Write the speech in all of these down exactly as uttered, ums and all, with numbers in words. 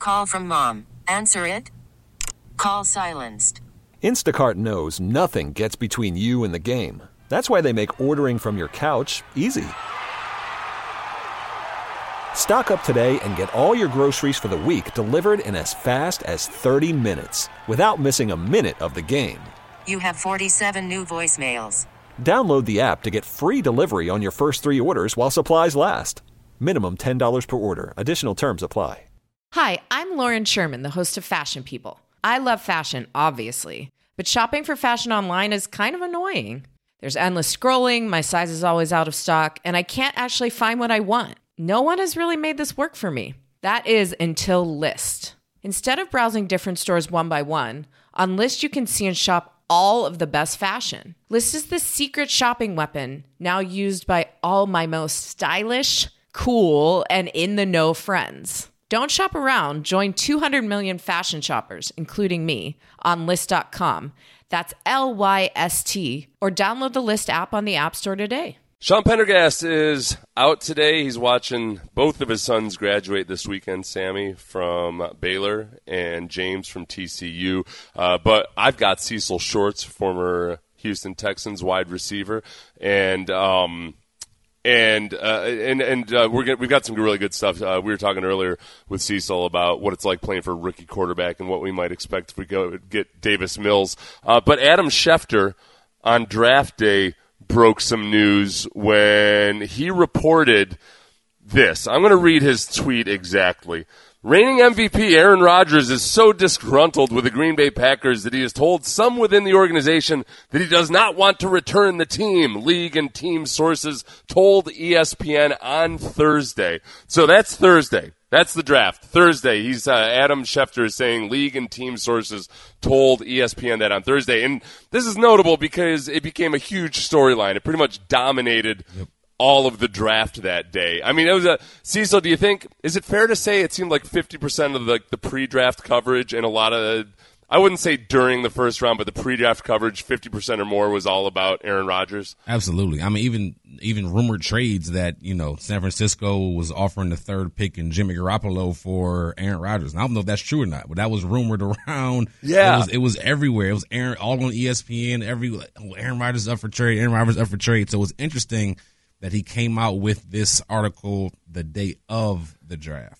Call from mom. Answer it. Call silenced. Instacart knows nothing gets between you and the game. That's why they make ordering from your couch easy. Stock up today and get all your groceries for the week delivered in as fast as thirty minutes without missing a minute of the game. You have forty-seven new voicemails. Download the app to get free delivery on your first three orders while supplies last. Minimum ten dollars per order. Additional terms apply. Hi, I'm Lauren Sherman, the host of Fashion People. I love fashion, obviously, but shopping for fashion online is kind of annoying. There's endless scrolling, my size is always out of stock, and I can't actually find what I want. No one has really made this work for me. That is until Lyst. Instead of browsing different stores one by one, on Lyst you can see and shop all of the best fashion. Lyst is the secret shopping weapon now used by all my most stylish, cool, and in-the-know friends. Don't shop around. Join two hundred million fashion shoppers, including me, on Lyst dot com. That's L Y S T. Or download the Lyst app on the App Store today. Sean Pendergast is out today. He's watching both of his sons graduate this weekend, Sammy from Baylor and James from T C U. Uh, but I've got Cecil Shorts, former Houston Texans wide receiver, and um, and uh, and and uh, we're get, we've got some really good stuff. Uh, we were talking earlier with Cecil about what it's like playing for a rookie quarterback and what we might expect if we go get Davis Mills. Uh, but Adam Schefter on draft day broke some news when he reported this. I'm going to read his tweet exactly. Reigning M V P Aaron Rodgers is so disgruntled with the Green Bay Packers that he has told some within the organization that he does not want to return the team. League and team sources told E S P N on Thursday. So that's Thursday. That's the draft. Thursday, he's uh, Adam Schefter is saying league and team sources told E S P N that on Thursday. And this is notable because it became a huge storyline. It pretty much dominated yep. all of the draft that day. I mean, it was a Cecil, do you think, is it fair to say it seemed like fifty percent of the, the pre-draft coverage and a lot of, I wouldn't say during the first round, but the pre-draft coverage, fifty percent or more was all about Aaron Rodgers? Absolutely. I mean, even even rumored trades that, you know, San Francisco was offering the third pick in Jimmy Garoppolo for Aaron Rodgers. And I don't know if that's true or not, but that was rumored around. Yeah. It was, it was everywhere. It was Aaron, all on E S P N, every, oh, Aaron Rodgers is up for trade, Aaron Rodgers is up for trade. So it was interesting that he came out with this article the day of the draft.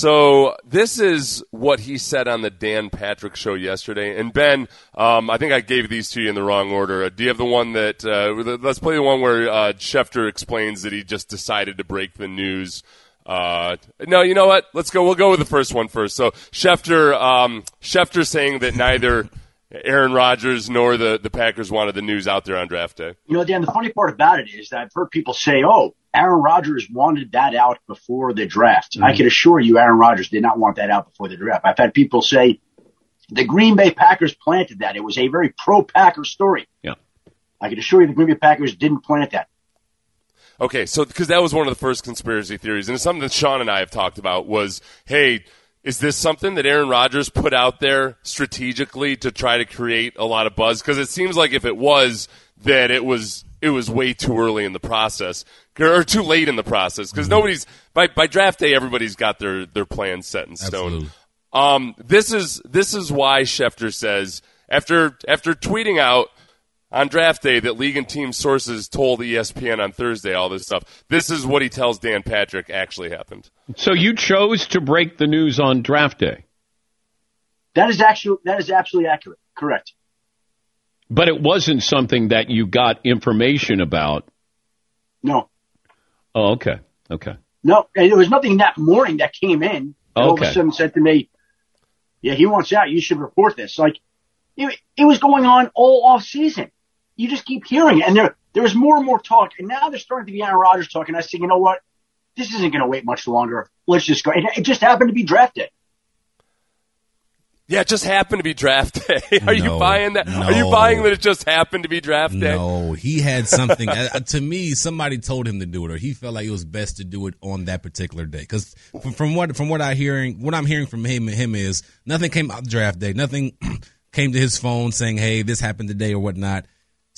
So this is what he said on the Dan Patrick Show yesterday. And, Ben, um, I think I gave these to you in the wrong order. Uh, do you have the one that uh, – let's play the one where uh, Schefter explains that he just decided to break the news. Uh, no, you know what? Let's go. We'll go with the first one first. So Schefter, um, Schefter saying that neither Aaron Rodgers nor the, the Packers wanted the news out there on draft day. You know, Dan, the funny part about it is that I've heard people say, oh, Aaron Rodgers wanted that out before the draft. Mm-hmm. I can assure you Aaron Rodgers did not want that out before the draft. I've had people say the Green Bay Packers planted that. It was a very pro-Packer story. Yeah. I can assure you the Green Bay Packers didn't plant that. Okay, so because that was one of the first conspiracy theories, and it's something that Sean and I have talked about was, hey, is this something that Aaron Rodgers put out there strategically to try to create a lot of buzz? Because it seems like if it was, that it was it was way too early in the process, or too late in the process, because mm-hmm. nobody's by by draft day everybody's got their their plans set in stone. Absolutely. Um, this is this is why Schefter says after after tweeting out on draft day that league and team sources told E S P N on Thursday all this stuff. This is what he tells Dan Patrick actually happened. So you chose to break the news on draft day. That is actually that is absolutely accurate. Correct. But it wasn't something that you got information about. No. Oh, okay. Okay. No, and there was nothing that morning that came in. And okay. All of a sudden said to me, yeah, he wants out. You should report this. Like, it, it was going on all off season. You just keep hearing it. And there, there was more and more talk. And now there's starting to be Aaron Rodgers talking. I said, you know what? This isn't going to wait much longer. Let's just go. It, it just happened to be draft day. Yeah, it just happened to be draft day. Are No, you buying that? no. Are you buying that it just happened to be draft day? No, he had something. uh, to me, somebody told him to do it, or he felt like it was best to do it on that particular day. Because from, from what from what I hearing, what I'm hearing from him him is nothing came out draft day. Nothing came to his phone saying, "Hey, this happened today" or whatnot.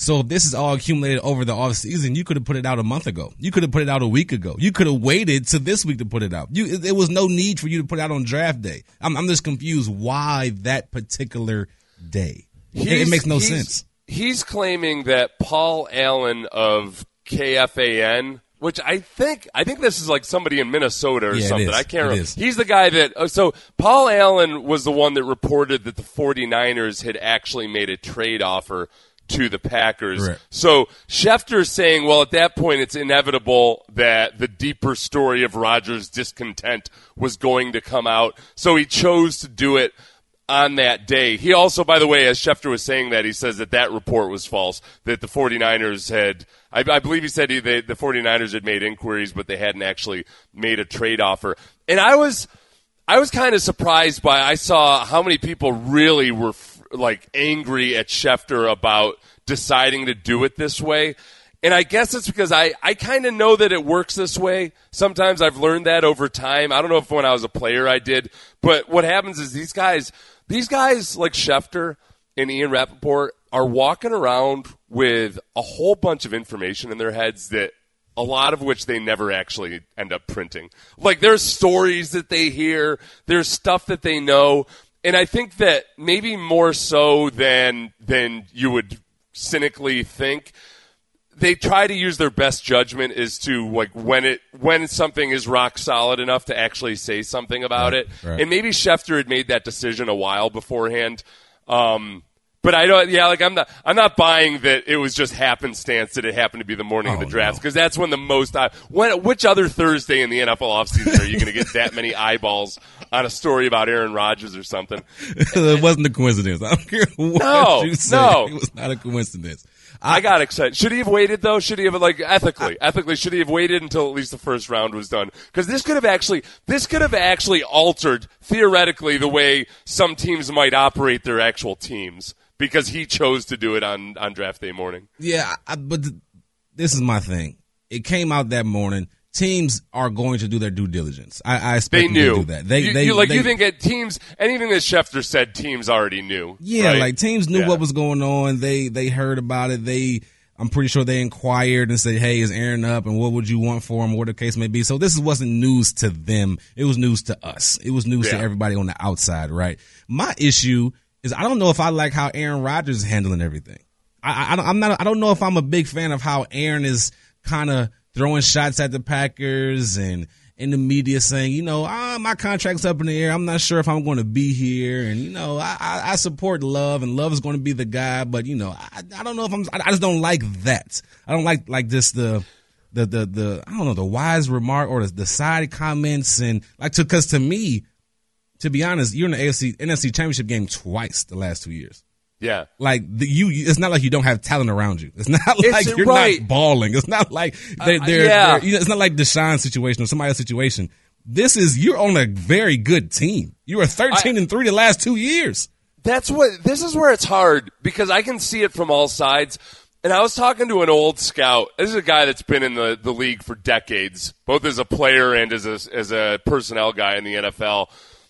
So if this is all accumulated over the off season, you could have put it out a month ago. You could have put it out a week ago. You could have waited to this week to put it out. You, there was no need for you to put it out on draft day. I'm, I'm just confused why that particular day. It, it makes no he's, sense. He's claiming that Paul Allen of K F A N, which I think I think this is like somebody in Minnesota or yeah, something. I can't remember. Is. He's the guy that uh, so Paul Allen was the one that reported that the 49ers had actually made a trade offer to the Packers. Right. So Schefter's saying, well, at that point, it's inevitable that the deeper story of Rodgers' discontent was going to come out. So he chose to do it on that day. He also, by the way, as Schefter was saying that, he says that that report was false, that the 49ers had, I, I believe he said he, they, the 49ers had made inquiries, but they hadn't actually made a trade offer. And I was, I was kind of surprised by, I saw how many people really were like angry at Schefter about deciding to do it this way. And I guess it's because I, I kind of know that it works this way. Sometimes I've learned that over time. I don't know if when I was a player I did, but what happens is these guys, these guys like Schefter and Ian Rappaport are walking around with a whole bunch of information in their heads that a lot of which they never actually end up printing. Like there's stories that they hear, there's stuff that they know. And I think that maybe more so than than you would cynically think, they try to use their best judgment as to like when it when something is rock solid enough to actually say something about right, it. Right. And maybe Schefter had made that decision a while beforehand. Um, but I don't. Yeah, like I'm not. I'm not buying that it was just happenstance that it happened to be the morning oh, of the draft, because no. that's when the most. Uh, when which other Thursday in the N F L offseason are you going to get that many eyeballs on a story about Aaron Rodgers or something? It wasn't a coincidence. I don't care what no, you say. No, it was not a coincidence. I, I got excited. Should he have waited though? Should he have like ethically, I, ethically? Should he have waited until at least the first round was done? Because this could have actually, this could have actually altered theoretically the way some teams might operate their actual teams, because he chose to do it on, on draft day morning. Yeah, I, but th- this is my thing. It came out that morning. Teams are going to do their due diligence. I, I expect they them knew to do that. They, you, they, you, like they, you think that teams, anything that Schefter said, teams already knew. Yeah, right? like teams knew yeah. what was going on. They they heard about it. They, I'm pretty sure they inquired and said, "Hey, is Aaron up? And what would you want for him? What the case may be." So this wasn't news to them. It was news to us. It was news yeah. to everybody on the outside, right? My issue is I don't know if I like how Aaron Rodgers is handling everything. I, I I'm not. I don't know if I'm a big fan of how Aaron is kind of throwing shots at the Packers and in the media saying, you know, ah, my contract's up in the air. I'm not sure if I'm going to be here. And, you know, I, I, I support Love, and Love is going to be the guy. But, you know, I, I don't know if I'm – I just don't like that. I don't like like this the – The, the, the, I don't know, the wise remark or the, the side comments. And like, to, cause to me, to be honest, you're in the A F C, N F C championship game twice the last two years. Yeah. Like the, you, it's not like you don't have talent around you. It's not like it's, you're right. not balling. It's not like they're, uh, they're, yeah. they're you know, it's not like Deshaun's situation or somebody else's situation. This is, you're on a very good team. You were thirteen I, and three the last two years. That's what, this is where it's hard, because I can see it from all sides. And I was talking to an old scout. This is a guy that's been in the, the league for decades, both as a player and as a, as a personnel guy in the N F L,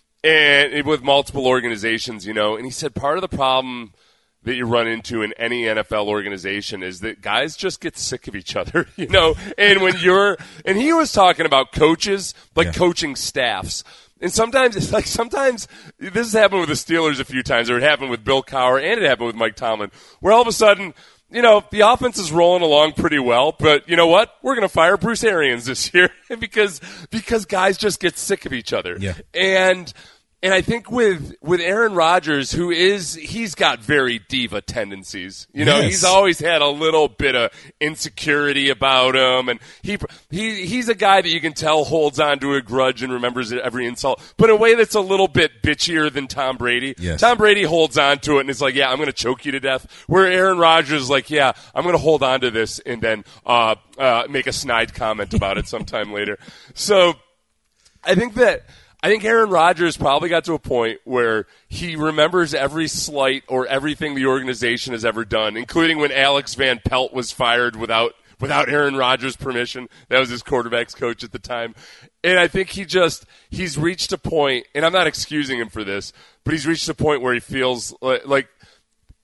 and with multiple organizations, you know. And he said part of the problem that you run into in any N F L organization is that guys just get sick of each other, you know. And when you're, and he was talking about coaches, like yeah. coaching staffs. And sometimes it's like, sometimes this has happened with the Steelers a few times, or it happened with Bill Cowher, and it happened with Mike Tomlin, where all of a sudden, you know, the offense is rolling along pretty well, but you know what? We're going to fire Bruce Arians this year because because guys just get sick of each other. Yeah. And and I think with with Aaron Rodgers, who is he's got very diva tendencies. You know, yes. he's always had a little bit of insecurity about him, and he he he's a guy that you can tell holds on to a grudge and remembers every insult, but in a way that's a little bit bitchier than Tom Brady. Yes. Tom Brady holds on to it and is like, yeah, I'm going to choke you to death. Where Aaron Rodgers is like, yeah, I'm going to hold on to this and then uh, uh, make a snide comment about it sometime later. So I think that I think Aaron Rodgers probably got to a point where he remembers every slight or everything the organization has ever done, including when Alex Van Pelt was fired without without Aaron Rodgers' permission. That was his quarterback's coach at the time. And I think he just, he's reached a point, and I'm not excusing him for this, but he's reached a point where he feels like, like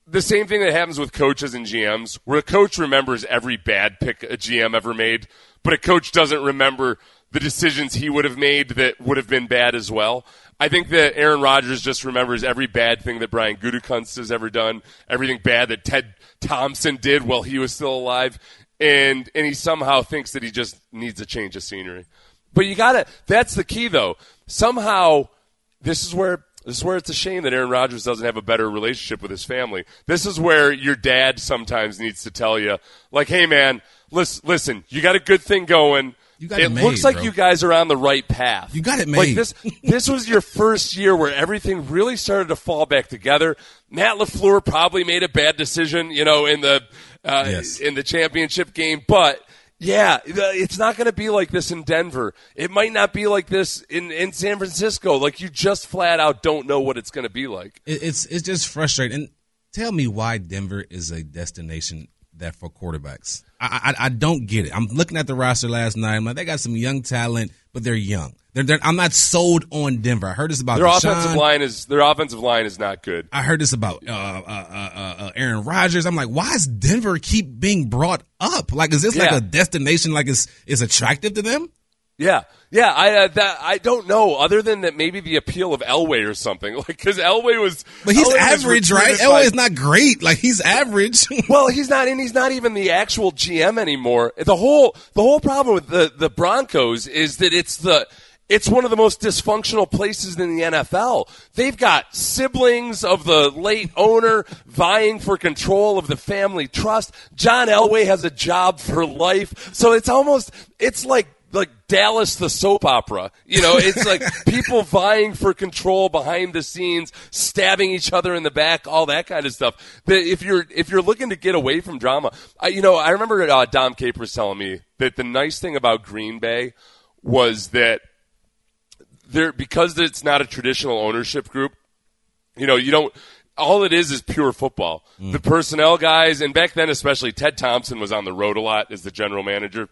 the same thing that happens with coaches and G Ms, where a coach remembers every bad pick a G M ever made, but a coach doesn't remember the decisions he would have made that would have been bad as well. I think that Aaron Rodgers just remembers every bad thing that Brian Gutekunst has ever done, everything bad that Ted Thompson did while he was still alive, and and he somehow thinks that he just needs a change of scenery. But you gotta, that's the key though. Somehow, this is where This is where it's a shame that Aaron Rodgers doesn't have a better relationship with his family. This is where your dad sometimes needs to tell you, like, hey, man, listen, listen you got a good thing going. You got it it made, looks like bro. you guys are on the right path. You got it made. Like this, this was your first year where everything really started to fall back together. Matt LaFleur probably made a bad decision, you know, in the uh, yes. in the championship game, but yeah, it's not going to be like this in Denver. It might not be like this in, in San Francisco. Like, you just flat out don't know what it's going to be like. It, it's it's just frustrating. And tell me why Denver is a destination that for quarterbacks. I, I I don't get it. I'm looking at the roster last night. I'm like, they got some young talent, but they're young. They're, they're, I'm not sold on Denver. I heard this about their Deshaun. offensive line is their offensive line is not good. I heard this about uh, uh, uh, uh, Aaron Rodgers. I'm like, why does Denver keep being brought up? Like, is this yeah. like a destination? Like, is is attractive to them? Yeah, yeah. I uh, that I don't know. Other than that, maybe the appeal of Elway or something. Like, because Elway was, but he's Elway average, right? by, Elway is not great. Like, he's average. Well, he's not, and he's not even the actual G M anymore. The whole the whole problem with the the Broncos is that it's the. It's one of the most dysfunctional places in the N F L. They've got siblings of the late owner vying for control of the family trust. John Elway has a job for life. So it's almost, it's like, like Dallas the soap opera. You know, it's like people vying for control behind the scenes, stabbing each other in the back, all that kind of stuff. But if you're, if you're looking to get away from drama, I, you know, I remember uh, Dom Capers telling me that the nice thing about Green Bay was that there, because it's not a traditional ownership group, you know, you don't, all it is is pure football. Mm. The personnel guys, and back then especially, Ted Thompson was on the road a lot as the general manager.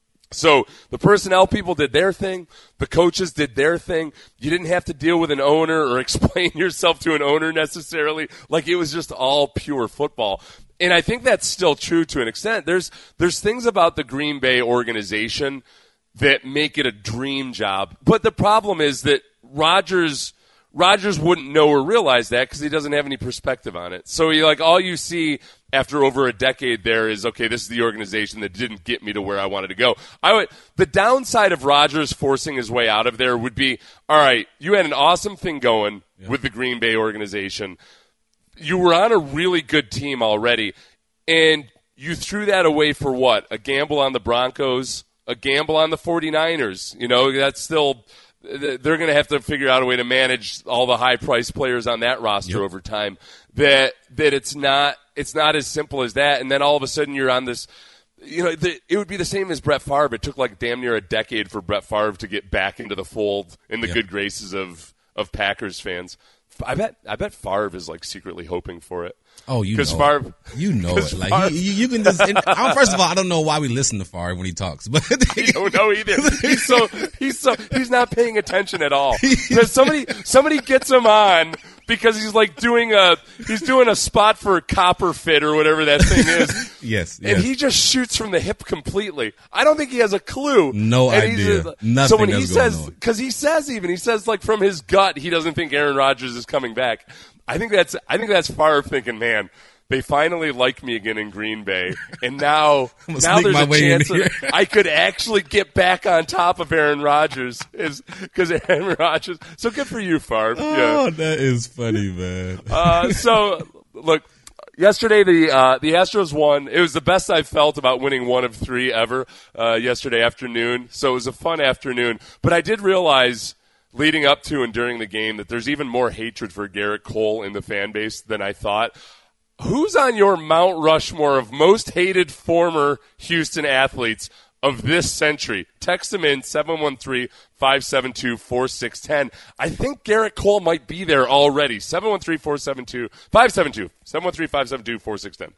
So the personnel people did their thing. The coaches did their thing. You didn't have to deal with an owner or explain yourself to an owner necessarily. Like, it was just all pure football. And I think that's still true to an extent. There's, there's things about the Green Bay organization that make it a dream job. But the problem is that Rodgers Rodgers wouldn't know or realize that because he doesn't have any perspective on it. So he, like, all you see after over a decade there is, okay, this is the organization that didn't get me to where I wanted to go. I would, the downside of Rodgers forcing his way out of there would be, all right, you had an awesome thing going yeah. with the Green Bay organization. You were on a really good team already, and you threw that away for what? A gamble on the Broncos? A gamble on the 49ers. You know, that's still, they're going to have to figure out a way to manage all the high-priced players on that roster yep. over time. That that it's not it's not as simple as that. And then all of a sudden you're on this, you know, the, it would be the same as Brett Favre. It took like damn near a decade for Brett Favre to get back into the fold in the yep. good graces of, of Packers fans. I bet I bet Favre is like secretly hoping for it. Oh, you know Favre, it. You know it. Like Favre, you, you can just. And, first of all, I don't know why we listen to Favre when he talks, but I don't know either. He's so he's so he's not paying attention at all. Because somebody somebody gets him on because he's like doing a he's doing a spot for Copper Fit or whatever that thing is. yes, and yes. he just shoots from the hip completely. I don't think he has a clue. No and idea. Uh, Nothing. So when he going says, because he says even he says like from his gut he doesn't think Aaron Rodgers is coming back. I think that's I think that's Favre thinking, man, they finally like me again in Green Bay, and now now there's a chance that I could actually get back on top of Aaron Rodgers, is because Aaron Rodgers. So good for you, Favre. Oh, yeah. that is funny, man. uh, so look, yesterday the uh, the Astros won. It was the best I've felt about winning one of three ever uh, yesterday afternoon. So it was a fun afternoon, but I did realize, leading up to and during the game, that there's even more hatred for Garrett Cole in the fan base than I thought. Who's on your Mount Rushmore of most hated former Houston athletes of this century? Text them in seven one three, five seven two, four six one zero. I think Garrett Cole might be there already. seven one three, four seven two, five seven two. seven one three, five seven two, four six one zero.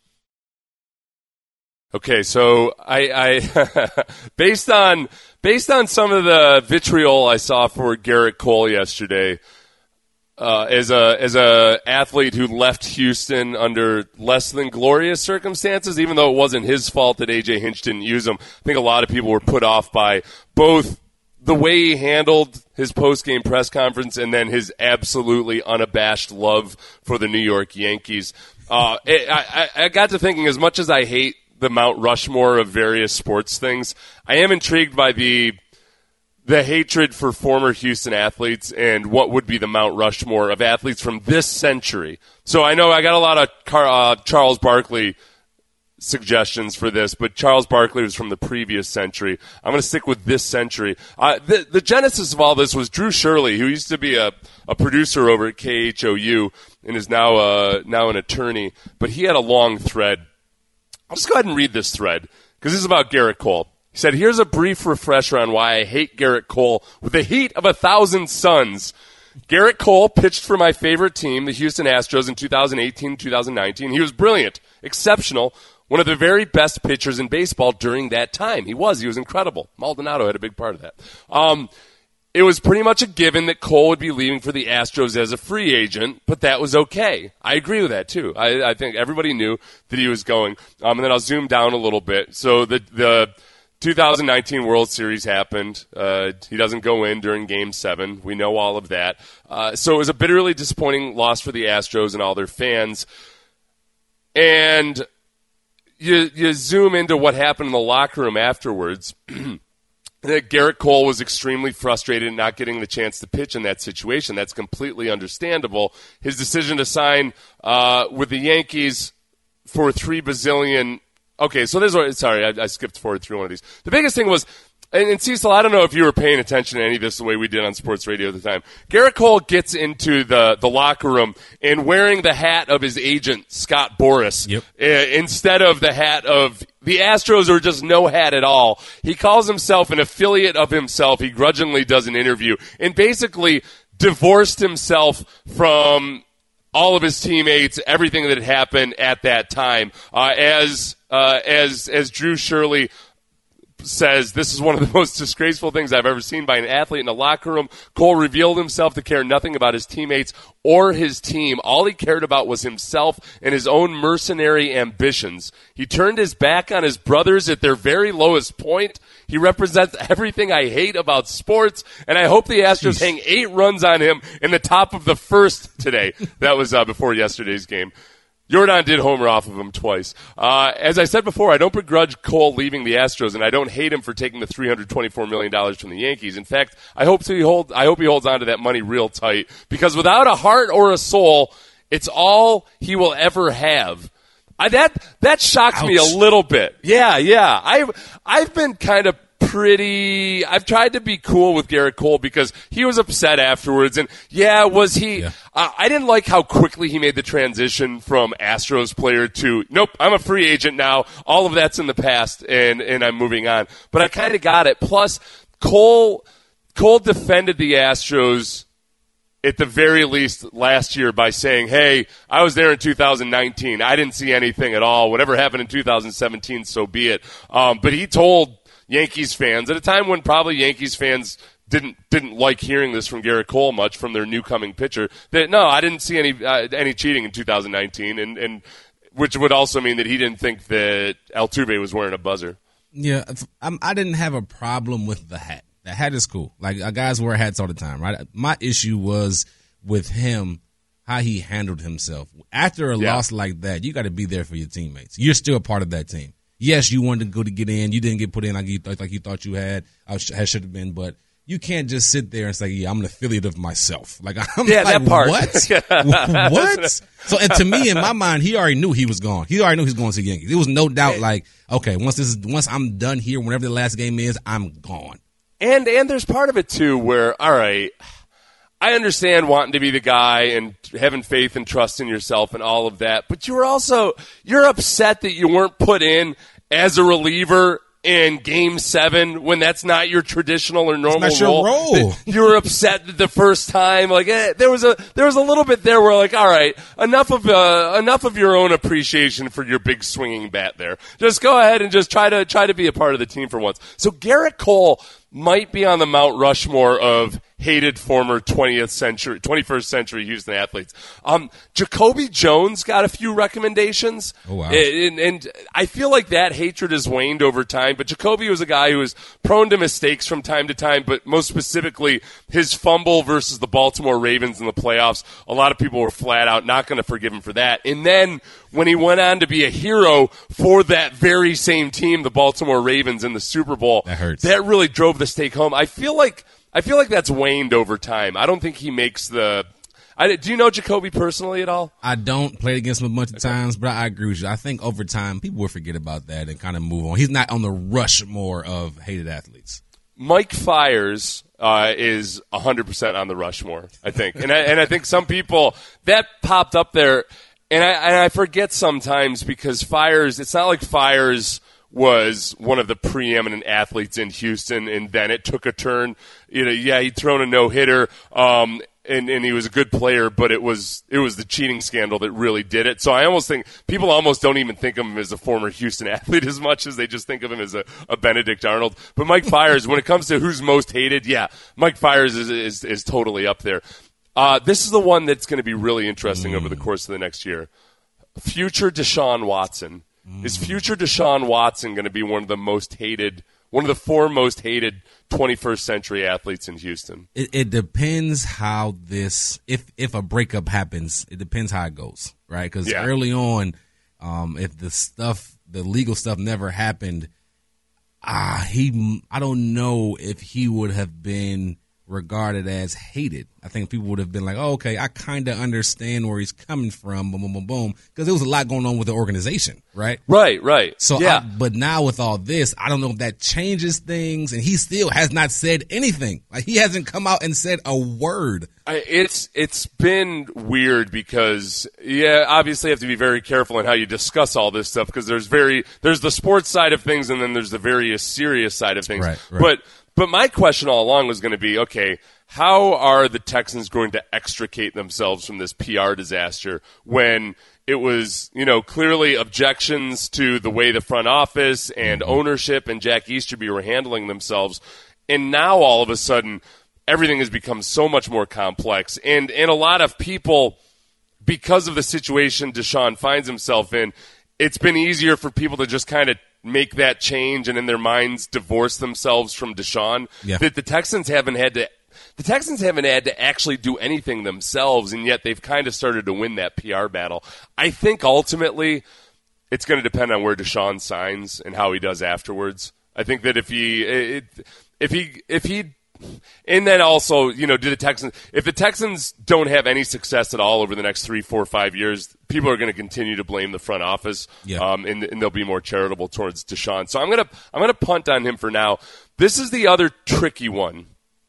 Okay, so I, I based on based on some of the vitriol I saw for Garrett Cole yesterday, uh, as a as a athlete who left Houston under less than glorious circumstances, even though it wasn't his fault that A J Hinch didn't use him. I think a lot of people were put off by both the way he handled his post-game press conference and then his absolutely unabashed love for the New York Yankees. Uh, it, I, I got to thinking, as much as I hate the Mount Rushmore of various sports things, I am intrigued by the the hatred for former Houston athletes and what would be the Mount Rushmore of athletes from this century. So I know I got a lot of Car- uh, Charles Barkley suggestions for this, but Charles Barkley was from the previous century. I'm going to stick with this century. Uh, the, the genesis of all this was Drew Shirley, who used to be a, a producer over at K H O U and is now uh, now an attorney, but he had a long thread. I'll just go ahead and read this thread because this is about Garrett Cole. He said, here's a brief refresher on why I hate Garrett Cole with the heat of a thousand suns. Garrett Cole pitched for my favorite team, the Houston Astros, in two thousand eighteen, two thousand nineteen. He was brilliant, exceptional, one of the very best pitchers in baseball during that time. He was. He was incredible. Maldonado had a big part of that. Um, it was pretty much a given that Cole would be leaving for the Astros as a free agent, but that was okay. I agree with that, too. I, I think everybody knew that he was going. Um, and then I'll zoom down a little bit. So the the two thousand nineteen World Series happened. Uh, he doesn't go in during Game seven. We know all of that. Uh, so it was a bitterly disappointing loss for the Astros and all their fans. And You, you zoom into what happened in the locker room afterwards. That Garrett Cole was extremely frustrated in not getting the chance to pitch in that situation. That's completely understandable. His decision to sign uh, with the Yankees for three bazillion. Okay, so there's what. Sorry, I, I skipped forward through one of these. The biggest thing was. And, and Cecil, I don't know if you were paying attention to any of this the way we did on sports radio at the time. Garrett Cole gets into the, the locker room and wearing the hat of his agent, Scott Boras, yep. uh, instead of the hat of the Astros, or just no hat at all. He calls himself an affiliate of himself. He grudgingly does an interview and basically divorced himself from all of his teammates, everything that had happened at that time. Uh, as uh, as as Drew Shirley says, this is one of the most disgraceful things I've ever seen by an athlete in a locker room. Cole revealed himself to care nothing about his teammates or his team. All he cared about was himself and his own mercenary ambitions. He turned his back on his brothers at their very lowest point. He represents everything I hate about sports, and I hope the Astros Jeez. hang eight runs on him in the top of the first today. That was uh, before yesterday's game. Jordan did homer off of him twice. Uh, as I said before, I don't begrudge Cole leaving the Astros, and I don't hate him for taking the three hundred twenty-four million dollars from the Yankees. In fact, I hope he hold, I hope he holds on to that money real tight, because without a heart or a soul, it's all he will ever have. I, that that shocked Ouch. me a little bit. Yeah, yeah. I've I've been kind of pretty. I've tried to be cool with Garrett Cole because he was upset afterwards, and yeah, was he? Yeah. Uh, I didn't like how quickly he made the transition from Astros player to nope, I'm a free agent now. All of that's in the past, and and I'm moving on. But I kind of got it. Plus, Cole Cole defended the Astros at the very least last year by saying, hey, I was there in two thousand nineteen. I didn't see anything at all. Whatever happened in two thousand seventeen, so be it. Um, but he told Yankees fans at a time when probably Yankees fans didn't didn't like hearing this from Garrett Cole much from their new coming pitcher, that no, I didn't see any uh, any cheating in two thousand nineteen, and, and which would also mean that he didn't think that Altuve was wearing a buzzer. Yeah, I'm, I didn't have a problem with the hat. The hat is cool. Like, guys wear hats all the time, right? My issue was with him, how he handled himself. After a yeah. loss like that, you got to be there for your teammates. You're still a part of that team. Yes, you wanted to go to get in. You didn't get put in like you, th- like you thought you had. I sh- should have been, but you can't just sit there and say, "Yeah, I'm an affiliate of myself." Like I'm yeah, like, that part. What? What? So, and to me, in my mind, he already knew he was gone. He already knew he was going to the Yankees. There was no doubt. Like, okay, once this is once I'm done here, whenever the last game is, I'm gone. And and there's part of it too where, all right, I understand wanting to be the guy and having faith and trust in yourself and all of that, but you're also you're upset that you weren't put in as a reliever in Game Seven when that's not your traditional or normal it's not role. Your role. You were upset the first time. Like eh, there was a there was a little bit there where like, all right, enough of uh, enough of your own appreciation for your big swinging bat there. Just go ahead and just try to try to be a part of the team for once. So Garrett Cole might be on the Mount Rushmore of hated former twentieth century, twenty-first century Houston athletes. Um, Jacoby Jones got a few recommendations. Oh, wow. And, and I feel like that hatred has waned over time, but Jacoby was a guy who was prone to mistakes from time to time, but most specifically his fumble versus the Baltimore Ravens in the playoffs. A lot of people were flat out not going to forgive him for that. And then when he went on to be a hero for that very same team, the Baltimore Ravens in the Super Bowl, that hurts. That really drove the stake home. I feel like I feel like that's waned over time. I don't think he makes the I, do you know Jacoby personally at all? I don't play against him a bunch of times, but I agree with you. I think over time people will forget about that and kind of move on. He's not on the Rushmore of hated athletes. Mike Fiers uh, is one hundred percent on the Rushmore, I think. And I, and I think some people, that popped up there, and I, and I forget sometimes because Fiers, it's not like Fiers was one of the preeminent athletes in Houston, and then it took a turn. You know, yeah, he'd thrown a no-hitter, um, and, and he was a good player, but it was it was the cheating scandal that really did it. So I almost think people almost don't even think of him as a former Houston athlete as much as they just think of him as a, a Benedict Arnold. But Mike Fiers, when it comes to who's most hated, yeah, Mike Fiers is is, is totally up there. Uh, this is the one that's going to be really interesting mm. over the course of the next year. Future Deshaun Watson. Is future Deshaun Watson going to be one of the most hated, one of the four most hated twenty-first century athletes in Houston? It, it depends how this, if if a breakup happens, it depends how it goes, right? Because yeah. early on, um, if the stuff, the legal stuff never happened, ah, he, I don't know if he would have been regarded as hated. I think people would have been like, oh, okay, I kind of understand where he's coming from, boom, boom, boom, boom, because there was a lot going on with the organization, right? Right, right. So, yeah. I, but now with all this, I don't know if that changes things, and he still has not said anything. Like, he hasn't come out and said a word. I, it's it's been weird because, yeah, obviously you have to be very careful in how you discuss all this stuff because there's very there's the sports side of things and then there's the very serious side of things. Right, right. But But my question all along was going to be, okay, how are the Texans going to extricate themselves from this P R disaster when it was, you know, clearly objections to the way the front office and mm-hmm. ownership and Jack Easterby were handling themselves, and now all of a sudden everything has become so much more complex, and, and a lot of people, because of the situation Deshaun finds himself in, it's been easier for people to just kind of make that change and in their minds divorce themselves from Deshaun. Yeah. That the Texans haven't had to the Texans haven't had to actually do anything themselves, and yet they've kind of started to win that P R battle. I think ultimately it's going to depend on where Deshaun signs and how he does afterwards. I think that if he it, if he if he and then also, you know, do the Texans if the Texans don't have any success at all over the next three, four, five years, people are going to continue to blame the front office, yeah. um, and, and they'll be more charitable towards Deshaun. So I'm gonna I'm gonna punt on him for now. This is the other tricky one,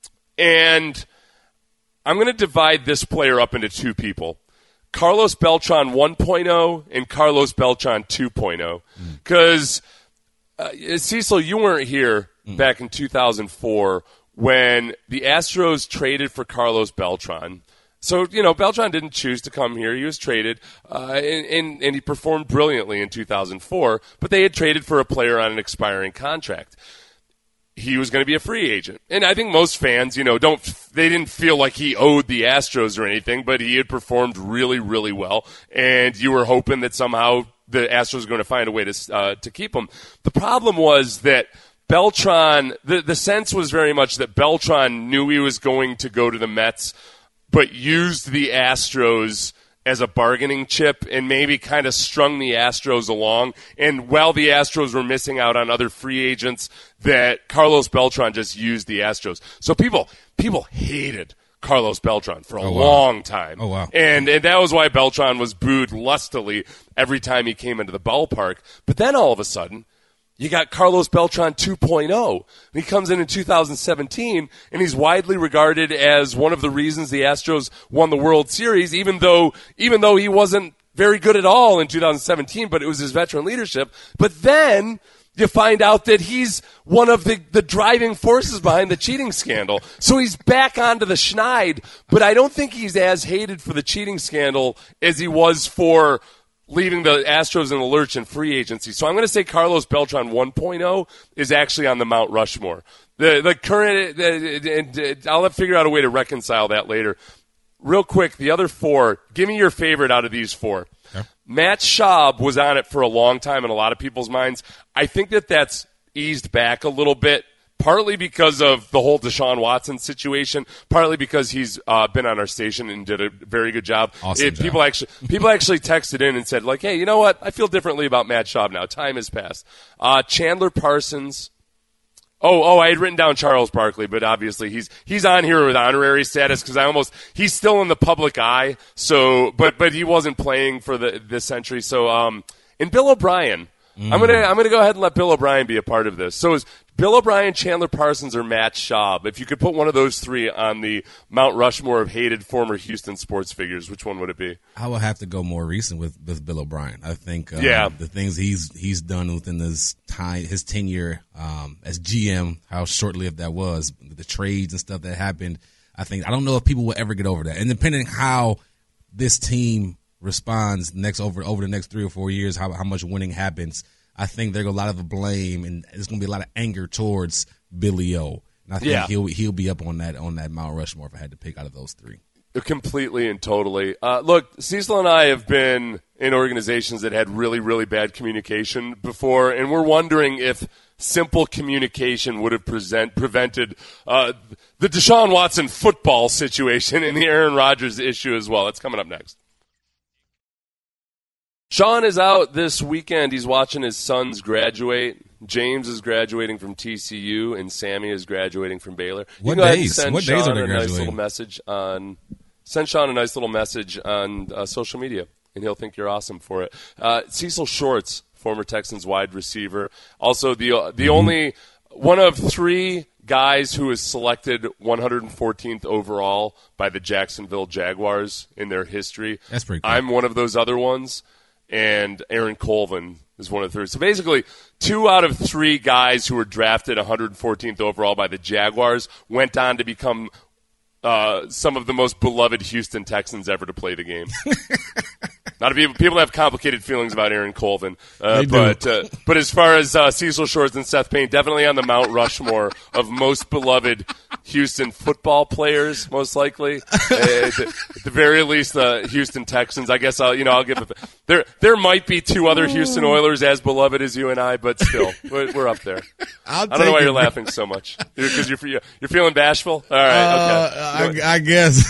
and I'm gonna divide this player up into two people: Carlos Beltran one point oh and Carlos Beltran two point oh. Because mm. uh, Cecil, you weren't here mm. back in two thousand four. When the Astros traded for Carlos Beltran. So, you know, Beltran didn't choose to come here. He was traded, uh, and, and, and he performed brilliantly in two thousand four, but they had traded for a player on an expiring contract. He was going to be a free agent. And I think most fans, you know, don't they didn't feel like he owed the Astros or anything, but he had performed really, really well, and you were hoping that somehow the Astros were going to find a way to uh, to keep him. The problem was that Beltran, the, the sense was very much that Beltran knew he was going to go to the Mets, but used the Astros as a bargaining chip and maybe kind of strung the Astros along. And while the Astros were missing out on other free agents, that Carlos Beltran just used the Astros. So people people hated Carlos Beltran for a oh, wow. long time. Oh, wow. And, and that was why Beltran was booed lustily every time he came into the ballpark. But then all of a sudden, you got Carlos Beltran two point oh. He comes in in two thousand seventeen, and he's widely regarded as one of the reasons the Astros won the World Series, even though even though he wasn't very good at all in two thousand seventeen, but it was his veteran leadership. But then you find out that he's one of the, the driving forces behind the cheating scandal. So he's back onto the schneid, but I don't think he's as hated for the cheating scandal as he was for leaving the Astros in the lurch in free agency. So I'm going to say Carlos Beltran one point oh is actually on the Mount Rushmore. The the current, and I'll have to figure out a way to reconcile that later. Real quick, the other four, give me your favorite out of these four. Okay. Matt Schaub was on it for a long time in a lot of people's minds. I think that that's eased back a little bit, partly because of the whole Deshaun Watson situation, partly because he's uh, been on our station and did a very good job. Awesome it, job. People actually people actually texted in and said, like, hey, you know what? I feel differently about Matt Schaub now. Time has passed. Uh, Chandler Parsons. Oh, oh, I had written down Charles Barkley, but obviously he's he's on here with honorary status because I almost he's still in the public eye. So, but but he wasn't playing for the this century. So, um, and Bill O'Brien, mm. I'm gonna I'm gonna go ahead and let Bill O'Brien be a part of this. So is Bill O'Brien, Chandler Parsons, or Matt Schaub? If you could put one of those three on the Mount Rushmore of hated former Houston sports figures, which one would it be? I will have to go more recent with, with Bill O'Brien. I think um, yeah. the things he's he's done within his time, his tenure um, as G M, how short-lived that was, the trades and stuff that happened. I think I don't know if people will ever get over that. And depending how this team responds next over over the next three or four years, how how much winning happens. I think there's a lot of the blame, and there's going to be a lot of anger towards Billy O. And I think yeah. he'll he'll be up on that on that Mount Rushmore if I had to pick out of those three. Completely and totally. Uh, look, Cecil and I have been in organizations that had really, really bad communication before, and we're wondering if simple communication would have present, prevented uh, the Deshaun Watson football situation and the Aaron Rodgers issue as well. That's coming up next. Sean is out this weekend. He's watching his sons graduate. James is graduating from T C U, and Sammy is graduating from Baylor. What you days? Send What Sean days are they a nice graduating? little message on. Send Sean a nice little message on uh, social media, and he'll think you're awesome for it. Uh, Cecil Shorts, former Texans wide receiver, also the uh, the mm-hmm. only one of three guys who is selected one hundred fourteenth overall by the Jacksonville Jaguars in their history. That's pretty cool. I'm one of those other ones. And Aaron Colvin is one of the three. So basically, two out of three guys who were drafted one hundred fourteenth overall by the Jaguars went on to become uh, some of the most beloved Houston Texans ever to play the game. Not a people people have complicated feelings about Aaron Colvin, uh, but uh, but as far as uh, Cecil Shorts and Seth Payne, definitely on the Mount Rushmore of most beloved Houston football players, most likely. Uh, at, the, at the very least, the Houston Texans. I guess I'll you know I'll give it. There there might be two other Houston Oilers as beloved as you and I, but still we're, we're up there. I'll I don't know why it. you're laughing so much because you're, you're you're feeling bashful. All right, okay. Uh, I, I guess.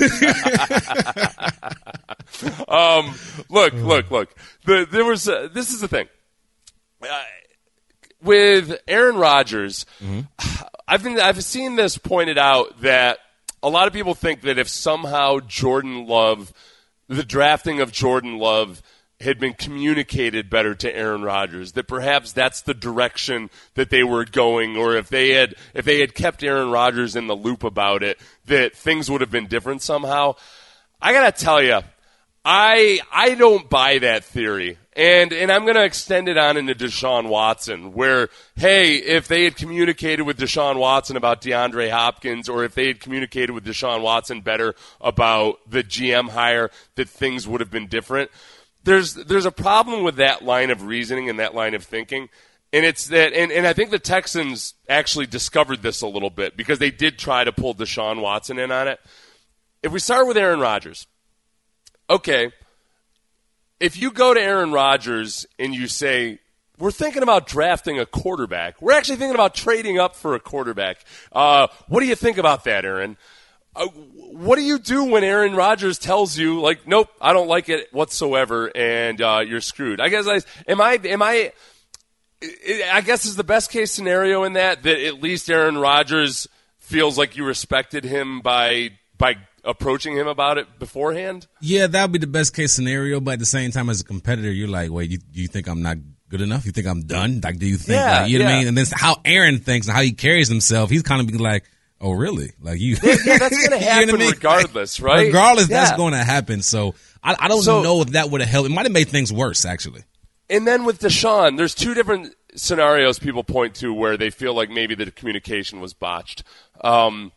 um, look, look, look. The, there was uh, this is the thing uh, with Aaron Rodgers. Mm-hmm. I've been I've seen this pointed out that a lot of people think that if somehow Jordan Love, the drafting of Jordan Love, had been communicated better to Aaron Rodgers, that perhaps that's the direction that they were going, or if they had if they had kept Aaron Rodgers in the loop about it, that things would have been different somehow. I gotta tell you, I I don't buy that theory. And and I'm going to extend it on into Deshaun Watson, where, hey, if they had communicated with Deshaun Watson about DeAndre Hopkins, or if they had communicated with Deshaun Watson better about the G M hire, that things would have been different. There's there's a problem with that line of reasoning and that line of thinking. And it's that, and, and I think the Texans actually discovered this a little bit because they did try to pull Deshaun Watson in on it. If we start with Aaron Rodgers, okay, if you go to Aaron Rodgers and you say, we're thinking about drafting a quarterback, we're actually thinking about trading up for a quarterback, uh, what do you think about that, Aaron? Uh, what do you do when Aaron Rodgers tells you, like, nope, I don't like it whatsoever, and uh, you're screwed? I guess I am I am I. I guess is the best case scenario in that that at least Aaron Rodgers feels like you respected him by by approaching him about it beforehand. Yeah, that would be the best case scenario. But at the same time, as a competitor, you're like, wait, you you think I'm not good enough? You think I'm done? Like, do you think? Yeah, like, you know yeah. what I mean? And then how Aaron thinks and how he carries himself, he's kind of being like, oh, really? Like you? Yeah, yeah that's going to happen you know what I mean? regardless, like, right? Regardless, yeah. that's going to happen. So I, I don't so, know if that would have helped. It might have made things worse, actually. And then with Deshaun, there's two different scenarios people point to where they feel like maybe the communication was botched. Um,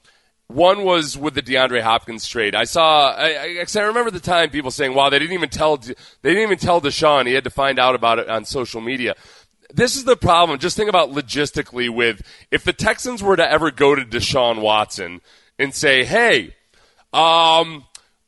One was with the DeAndre Hopkins trade. I saw, I, I, I remember the time people saying, "Wow, they didn't even tell, they didn't even tell Deshaun. He had to find out about it on social media." This is the problem. Just think about logistically with if the Texans were to ever go to Deshaun Watson and say, "Hey, um,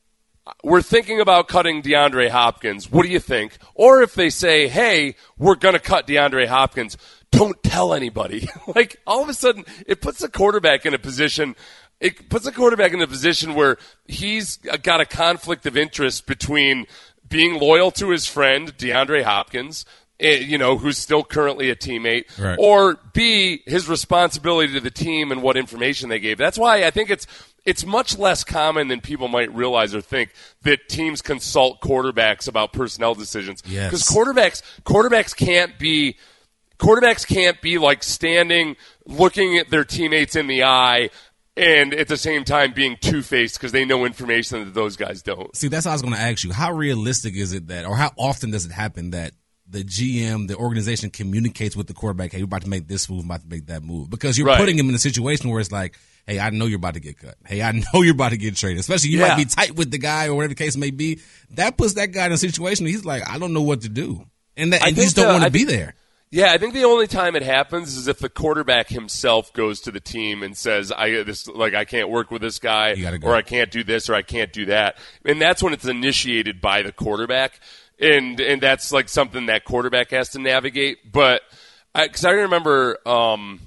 we're thinking about cutting DeAndre Hopkins. What do you think?" Or if they say, "Hey, we're going to cut DeAndre Hopkins. Don't tell anybody." Like all of a sudden, it puts the quarterback in a position. It puts a quarterback in a position where he's got a conflict of interest between being loyal to his friend, DeAndre Hopkins, you know, who's still currently a teammate, right, or B, his responsibility to the team and what information they gave. That's why I think it's it's much less common than people might realize or think that teams consult quarterbacks about personnel decisions. Yes. Because quarterbacks quarterbacks can't be quarterbacks can't be like standing looking at their teammates in the eye and at the same time being two-faced because they know information that those guys don't. See, that's what I was going to ask you. How realistic is it that, or how often does it happen that the G M, the organization communicates with the quarterback, "Hey, we're about to make this move, we're about to make that move." Because you're right. putting him in a situation where it's like, "Hey, I know you're about to get cut. Hey, I know you're about to get traded." Especially you yeah. might be tight with the guy or whatever the case may be. That puts that guy in a situation where he's like, "I don't know what to do." And, that, and you just don't want to be there. Yeah, I think the only time it happens is if the quarterback himself goes to the team and says, "I this like I can't work with this guy, go. or I can't do this, or I can't do that," and that's when it's initiated by the quarterback, and and that's like something that quarterback has to navigate. But because I, I remember um,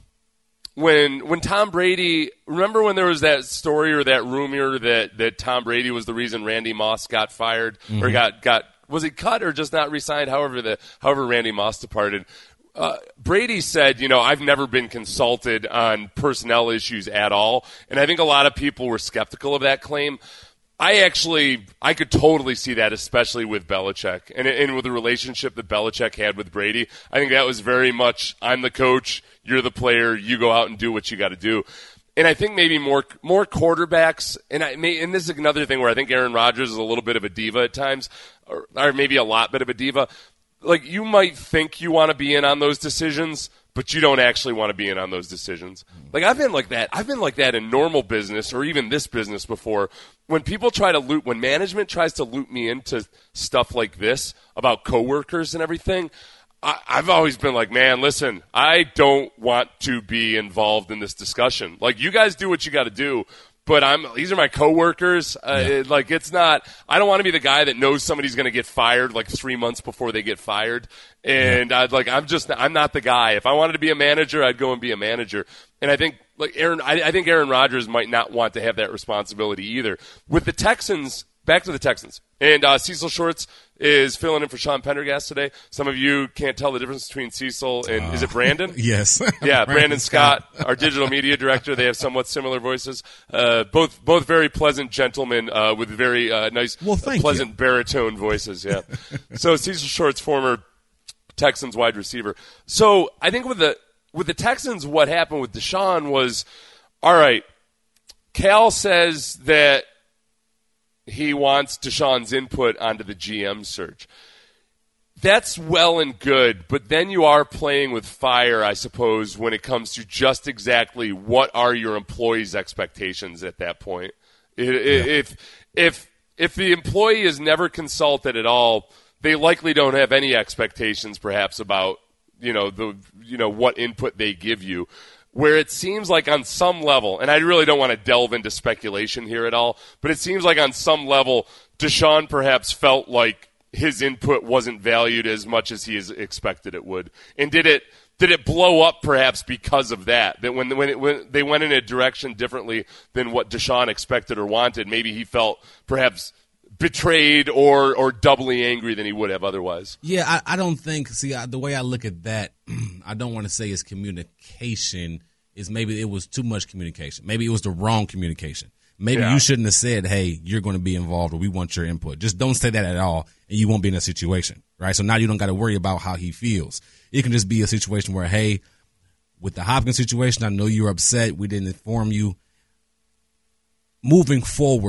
when when Tom Brady, remember when there was that story or that rumor that that Tom Brady was the reason Randy Moss got fired mm-hmm. or got got was he cut or just not re-signed? However the however Randy Moss departed. Uh, Brady said, you know, "I've never been consulted on personnel issues at all." And I think a lot of people were skeptical of that claim. I actually, I could totally see that, especially with Belichick and, and with the relationship that Belichick had with Brady. I think that was very much, "I'm the coach, you're the player, you go out and do what you got to do." And I think maybe more more quarterbacks, and I may, and this is another thing where I think Aaron Rodgers is a little bit of a diva at times, or, or maybe a lot bit of a diva. Like, you might think you want to be in on those decisions, but you don't actually want to be in on those decisions. Like, I've been like that. I've been like that in normal business or even this business before. When people try to loop, when management tries to loop me into stuff like this about coworkers and everything, I, I've always been like, "Man, listen, I don't want to be involved in this discussion. Like, you guys do what you got to do. But I'm. These are my coworkers. Uh, yeah. it, like it's not. I don't want to be the guy that knows somebody's going to get fired like three months before they get fired. And yeah. I'd like. I'm just. I'm not the guy. If I wanted to be a manager, I'd go and be a manager. And I think like Aaron. I, I think Aaron Rodgers might not want to have that responsibility either. With the Texans, back to the Texans, and uh, Cecil Shorts is filling in for Sean Pendergast today. Some of you can't tell the difference between Cecil and uh, is it Brandon? Yes. Yeah, Brandon, Brandon Scott, Scott, our digital media director. They have somewhat similar voices. Uh, both both very pleasant gentlemen uh, with very uh, nice, well, uh, pleasant you. baritone voices. Yeah. So Cecil Shorts, former Texans wide receiver. So I think with the with the Texans, what happened with Deshaun was, all right, Cal says that he wants Deshaun's input onto the G M search. That's well and good, but then you are playing with fire, I suppose, when it comes to just exactly what are your employees' expectations at that point. Yeah. If if if the employee is never consulted at all, they likely don't have any expectations, perhaps, about you know the you know what input they give you. Where it seems like on some level, and I really don't want to delve into speculation here at all, but it seems like on some level, Deshaun perhaps felt like his input wasn't valued as much as he has expected it would. And did it did it blow up perhaps because of that? That when when, it, when they went in a direction differently than what Deshaun expected or wanted, maybe he felt perhaps betrayed or or doubly angry than he would have otherwise. Yeah, I, I don't think, see, I, the way I look at that, I don't want to say it's communication, is maybe it was too much communication. Maybe it was the wrong communication. Maybe yeah. you shouldn't have said, "Hey, you're going to be involved," or "We want your input." Just don't say that at all, and you won't be in a situation, right? So now you don't got to worry about how he feels. It can just be a situation where, hey, with the Hopkins situation, I know you're upset. We didn't inform you. Moving forward,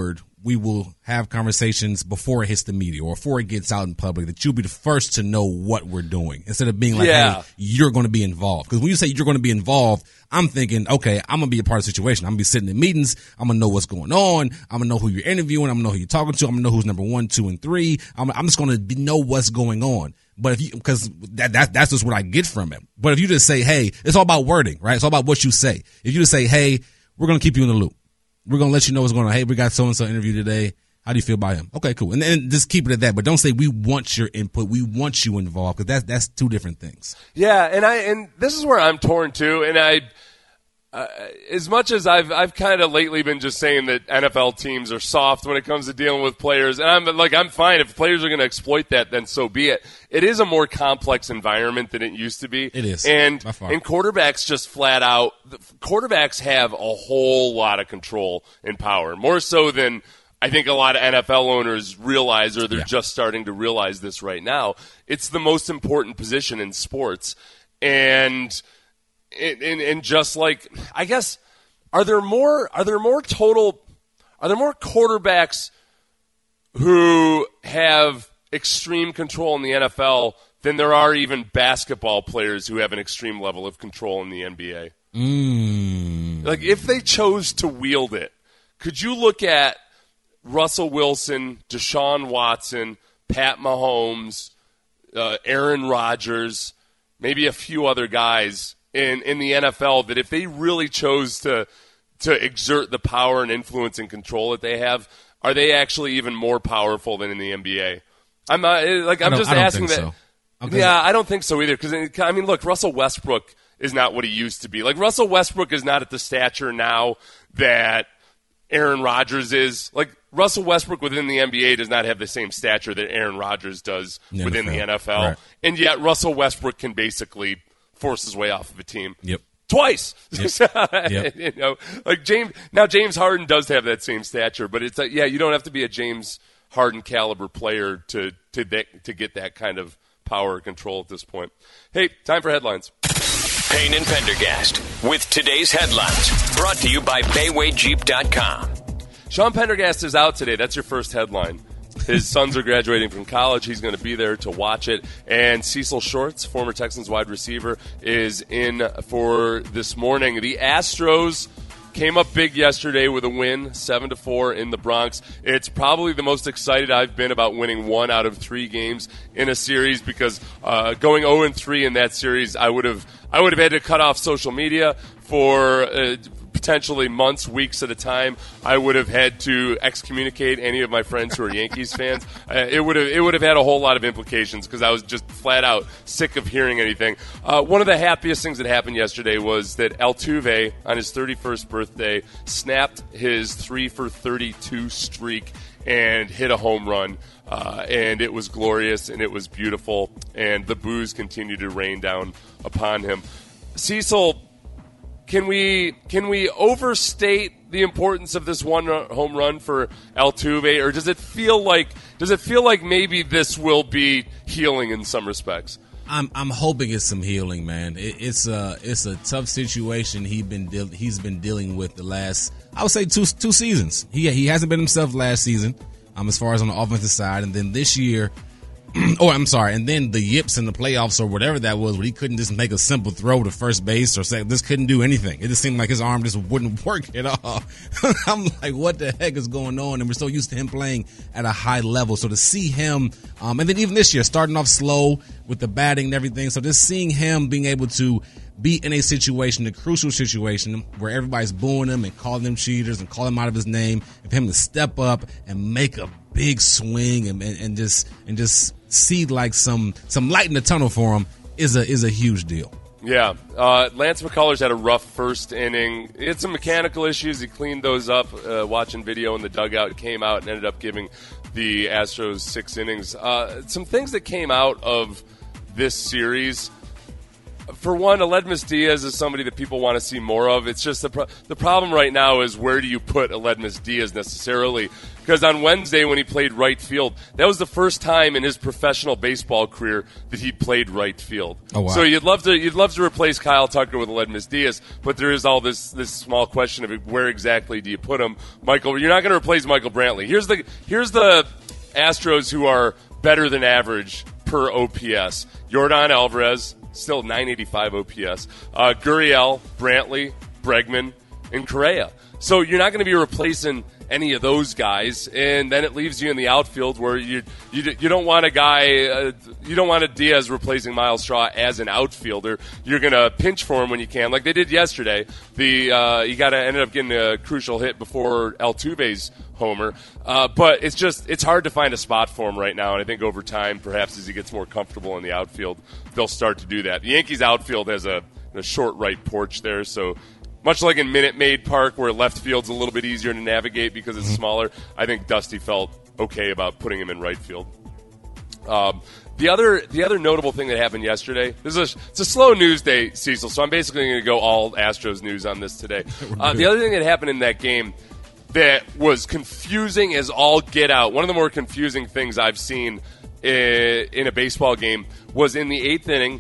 we will have conversations before it hits the media or before it gets out in public, that you'll be the first to know what we're doing instead of being like, yeah. hey, you're going to be involved. Because when you say you're going to be involved, I'm thinking, okay, I'm going to be a part of the situation. I'm going to be sitting in meetings. I'm going to know what's going on. I'm going to know who you're interviewing. I'm going to know who you're talking to. I'm going to know who's number one, two, and three. I'm, I'm just going to know what's going on. But if you, because that, that, that's just what I get from it. But if you just say, hey, it's all about wording, right? It's all about what you say. If you just say, hey, we're going to keep you in the loop. We're going to let you know what's going on. Hey, we got so-and-so interview today. How do you feel about him? Okay, cool. And then just keep it at that. But don't say we want your input. We want you involved, because that's, that's two different things. Yeah, and I and this is where I'm torn too. And I, uh, as much as I've I've kind of lately been just saying that N F L teams are soft when it comes to dealing with players, and I'm like I'm fine if players are going to exploit that, then so be it. It is a more complex environment than it used to be. It is, and by far. and quarterbacks just flat out quarterbacks have a whole lot of control and power, more so than I think a lot of N F L owners realize, or they're yeah. just starting to realize this right now. It's the most important position in sports, and. And, and, and just like, I guess, are there more? Are there more total? Are there more quarterbacks who have extreme control in the N F L than there are even basketball players who have an extreme level of control in the N B A? Mm. Like, if they chose to wield it, could you look at Russell Wilson, Deshaun Watson, Pat Mahomes, uh, Aaron Rodgers, maybe a few other guys in, in the N F L that if they really chose to to exert the power and influence and control that they have, are they actually even more powerful than in the N B A? I'm not, like I'm just I don't asking think that. So. Okay. Yeah, I don't think so either. Because I mean, look, Russell Westbrook is not what he used to be. Like Russell Westbrook is not at the stature now that Aaron Rodgers is. Like Russell Westbrook within the N B A does not have the same stature that Aaron Rodgers does the within N F L. the N F L, right. And yet Russell Westbrook can basically force his way off of a team. Yep. Twice. Yep. Yep. You know, like James. Now James Harden does have that same stature, but it's like, yeah, you don't have to be a James Harden caliber player to to that, to get that kind of power and control at this point. Hey, time for headlines. Payne and Pendergast with today's headlines, brought to you by Bayway Jeep dot com. Sean Pendergast is out today. That's your first headline. His sons are graduating from college. He's going to be there to watch it. And Cecil Shorts, former Texans wide receiver, is in for this morning. The Astros came up big yesterday with a win, seven to four in the Bronx. It's probably the most excited I've been about winning one out of three games in a series, because uh, going oh and three in that series, I would have I would have had to cut off social media for uh, potentially months, weeks at a time. I would have had to excommunicate any of my friends who are Yankees fans. Uh, it would have it would have had a whole lot of implications, because I was just flat out sick of hearing anything. Uh, one of the happiest things that happened yesterday was that Altuve, on his thirty-first birthday, snapped his three for thirty-two streak and hit a home run. Uh, and it was glorious, and it was beautiful, and the boos continued to rain down upon him. Cecil, Can we can we overstate the importance of this one home run for Altuve, or does it feel like does it feel like maybe this will be healing in some respects? I'm I'm hoping it's some healing, man. It, it's a it's a tough situation he been deal, he's been dealing with the last, I would say, two two seasons. He he hasn't been himself last season, um, as far as on the offensive side, and then this year. Oh, I'm sorry. And then the yips in the playoffs or whatever that was, where he couldn't just make a simple throw to first base or say, this couldn't do anything. It just seemed like his arm just wouldn't work at all. I'm like, what the heck is going on? And we're so used to him playing at a high level. So to see him, um, and then even this year, starting off slow with the batting and everything. So just seeing him being able to be in a situation, a crucial situation, where everybody's booing him and calling them cheaters and calling him out of his name, and for him to step up and make a big swing and, and, and just and just see like some some light in the tunnel for him is a is a huge deal. Yeah, uh, Lance McCullers had a rough first inning. He had some mechanical issues. He cleaned those up. Uh, watching video in the dugout, came out and ended up giving the Astros six innings. Uh, some things that came out of this series. For one, Aledmus Diaz is somebody that people want to see more of. It's just the pro- the problem right now is, where do you put Aledmus Diaz necessarily? because on Wednesday when he played right field, that was the first time in his professional baseball career that he played right field. Oh, wow. So you'd love to you'd love to replace Kyle Tucker with Aledmys Diaz, but there is all this this small question of where exactly do you put him, Michael? You're not going to replace Michael Brantley. Here's the here's the Astros who are better than average per O P S. Yordan Alvarez, still nine eighty-five O P S. Uh, Gurriel, Brantley, Bregman, and Correa. So you're not going to be replacing any of those guys, and then it leaves you in the outfield where you you, you don't want a guy, uh, you don't want a Diaz replacing Miles Straw as an outfielder. You're going to pinch for him when you can, like they did yesterday. The uh, you got to ended up getting a crucial hit before Altuve's homer, uh, but it's just it's hard to find a spot for him right now. And I think over time, perhaps as he gets more comfortable in the outfield, they'll start to do that. The Yankees outfield has a, a short right porch there, so. Much like in Minute Maid Park, where left field's a little bit easier to navigate because it's smaller, I think Dusty felt okay about putting him in right field. Um, the other the other notable thing that happened yesterday, this is a, it's a slow news day, Cecil, so I'm basically going to go all Astros news on this today. Uh, the other thing that happened in that game that was confusing as all get out, one of the more confusing things I've seen in, in a baseball game was in the eighth inning.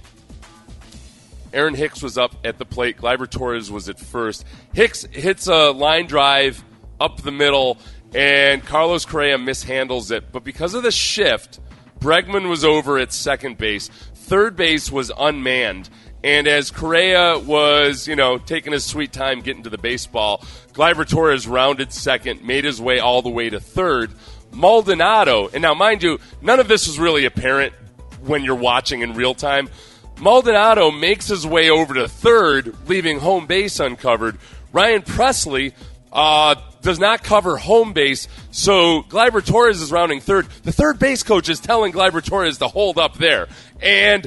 Aaron Hicks was up at the plate. Gleyber Torres was at first. Hicks hits a line drive up the middle, and Carlos Correa mishandles it. But because of the shift, Bregman was over at second base. Third base was unmanned. And as Correa was, you know, taking his sweet time getting to the baseball, Gleyber Torres rounded second, made his way all the way to third. Maldonado, and now mind you, none of this was really apparent when you're watching in real time. Maldonado makes his way over to third, leaving home base uncovered. Ryan Presley uh, does not cover home base, so Gleyber Torres is rounding third. The third base coach is telling Gleyber Torres to hold up there. And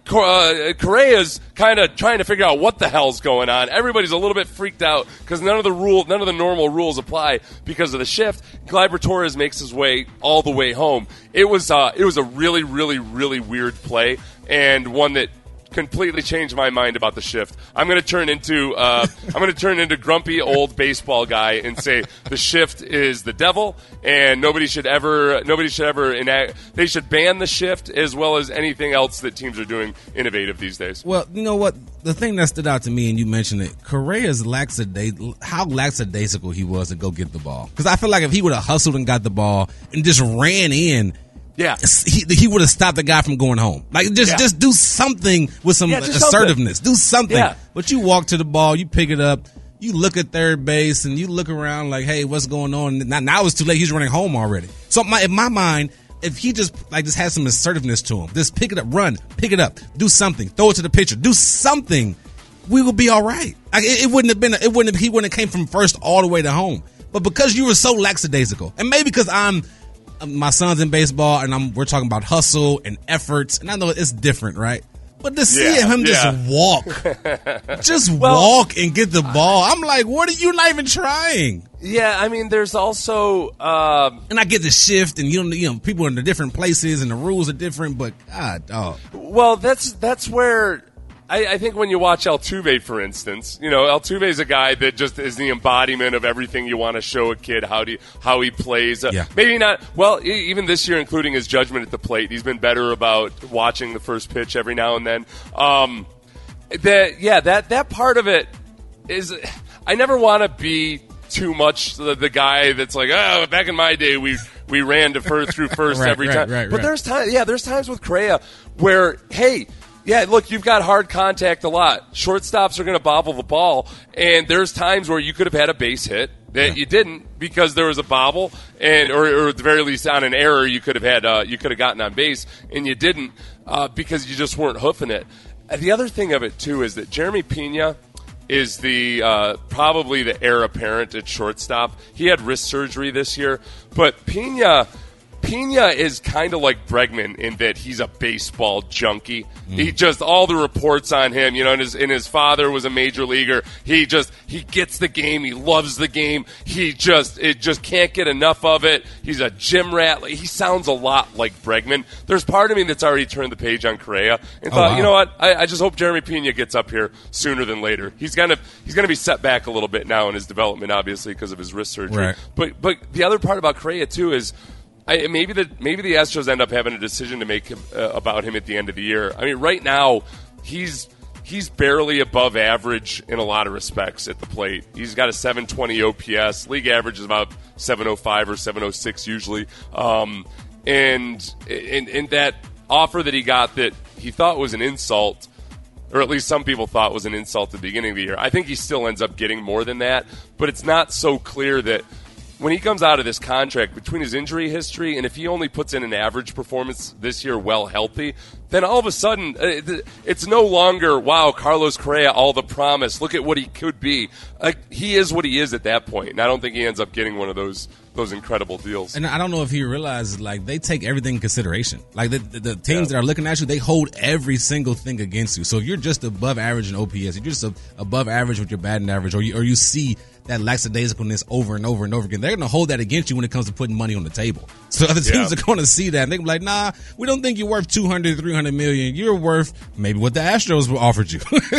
uh, Correa's kind of trying to figure out what the hell's going on. Everybody's a little bit freaked out because none of the rule, none of the normal rules apply because of the shift. Gleyber Torres makes his way all the way home. It was uh, it was a really, really, really weird play, and one that completely changed my mind about the shift. I'm going to turn into uh, I'm going to turn into grumpy old baseball guy and say the shift is the devil, and nobody should ever nobody should ever enact. They should ban the shift as well as anything else that teams are doing innovative these days. Well, you know what? The thing that stood out to me, and you mentioned it, Correa's lackadaisical, how lackadaisical he was to go get the ball. Because I feel like if he would have hustled and got the ball and just ran in. Yeah, he, he would have stopped the guy from going home. Like, just yeah. just do something with some yeah, assertiveness. Something. Do something. Yeah. But you walk to the ball, you pick it up, you look at third base, and you look around like, hey, what's going on? Now, now it's too late. He's running home already. So my, in my mind, if he just like just had some assertiveness to him, just pick it up, run, pick it up, do something, throw it to the pitcher, do something, we will be all right. Like, it, it wouldn't have been. It wouldn't. Have, he wouldn't have came from first all the way to home. But because you were so lackadaisical, and maybe because I'm. My son's in baseball, and I'm, we're talking about hustle and efforts, and I know it's different, right? But to see yeah, him yeah. just walk, just well, walk and get the ball, I'm like, what are you not even trying? Yeah, I mean, there's also, um, and I get the shift, and you know, you know, people in the different places, and the rules are different. But God, dog. Well, that's that's where. I, I think when you watch Altuve, for instance, you know, Altuve is a guy that just is the embodiment of everything you want to show a kid how do you, how he plays. Uh, yeah. Maybe not, well, even this year, including his judgment at the plate, he's been better about watching the first pitch every now and then. Um, that, yeah, that, that part of it is, I never want to be too much the, the guy that's like, oh, back in my day, we we ran to first through first right, every right, time. Right, but right. there's times, yeah, there's times with Correa where, hey, yeah, look, you've got hard contact a lot. Shortstops are going to bobble the ball, and there's times where you could have had a base hit that yeah. you didn't because there was a bobble, and or, or at the very least on an error you could have had uh, you could have gotten on base, and you didn't uh, because you just weren't hoofing it. And the other thing of it too is that Jeremy Pena is the uh, probably the heir apparent at shortstop. He had wrist surgery this year, but Pena. Pena is kind of like Bregman in that he's a baseball junkie. Mm. He just, all the reports on him, you know, and his, and his father was a major leaguer. He just, he gets the game. He loves the game. He just, it just can't get enough of it. He's a gym rat. He sounds a lot like Bregman. There's part of me that's already turned the page on Correa and oh, thought, wow. you know what? I, I just hope Jeremy Pena gets up here sooner than later. He's kind of, he's going to be set back a little bit now in his development, obviously, because of his wrist surgery. Right. But, but the other part about Correa, too, is I, maybe the maybe the Astros end up having a decision to make him, uh, about him at the end of the year. I mean, right now he's he's barely above average in a lot of respects at the plate. He's got a seven twenty O P S. League average is about seven oh five or seven oh six usually. Um, and in in that offer that he got that he thought was an insult, or at least some people thought was an insult at the beginning of the year, I think he still ends up getting more than that. But it's not so clear that when he comes out of this contract, between his injury history and if he only puts in an average performance this year well healthy, then all of a sudden it's no longer, wow, Carlos Correa, all the promise. Look at what he could be. Like, he is what he is at that point, and I don't think he ends up getting one of those those incredible deals. And I don't know if he realizes, like, they take everything in consideration. Like, the, the, the teams yeah. that are looking at you, they hold every single thing against you. So if you're just above average in O P S, if you're just a, above average with your batting average, or you, or you see that lackadaisicalness over and over and over again, they're going to hold that against you when it comes to putting money on the table. So other teams yeah. are going to see that, and they're going to be like, nah, we don't think you're worth two hundred, three hundred million. You're worth maybe what the Astros offered you.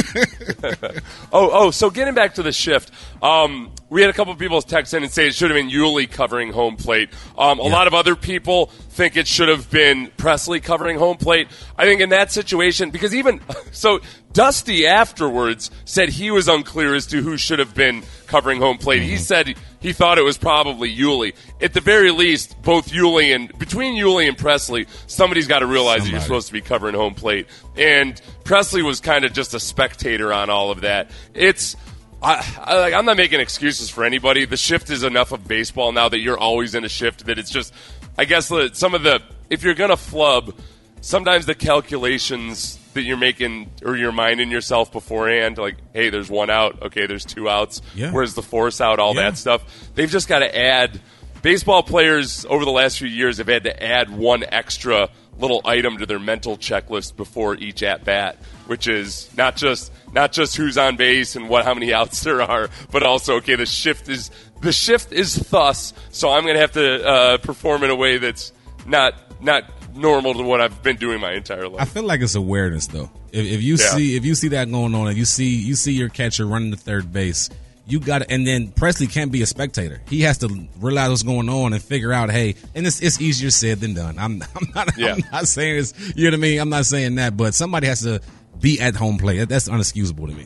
oh, oh, so getting back to the shift, um, we had a couple of people text in and say it should have been Yuli covering home plate. Um, a yeah. lot of other people think it should have been Presley covering home plate. I think in that situation, because even so, Dusty afterwards said he was unclear as to who should have been covering home plate. Mm-hmm. He said he thought it was probably Yuli. At the very least, both Yuli and between Yuli and Presley, somebody's got to realize Somebody. that you're supposed to be covering home plate. And Presley was kind of just a spectator on all of that. It's I, I, like, I'm not making excuses for anybody. The shift is enough of baseball now that you're always in a shift that it's just, I guess, the, some of the, if you're going to flub, sometimes the calculations that you're making or you're minding yourself beforehand, like, hey, there's one out, okay, there's two outs, yeah. where's the force out, all yeah. that stuff. They've just got to add. Baseball players over the last few years have had to add one extra little item to their mental checklist before each at bat, which is not just not just who's on base and what how many outs there are, but also, okay, the shift is the shift is thus, so I'm going to have to uh, perform in a way that's not not normal to what I've been doing my entire life. I feel like it's awareness, though. If, if you yeah. see if you see that going on, and you see you see your catcher running to third base, you got to, and then Presley can't be a spectator. He has to realize what's going on and figure out, hey, and it's it's easier said than done. I'm I'm not yeah. I'm not saying it's, you know what I mean? I'm not saying that, but somebody has to be at home plate. That's unexcusable to me.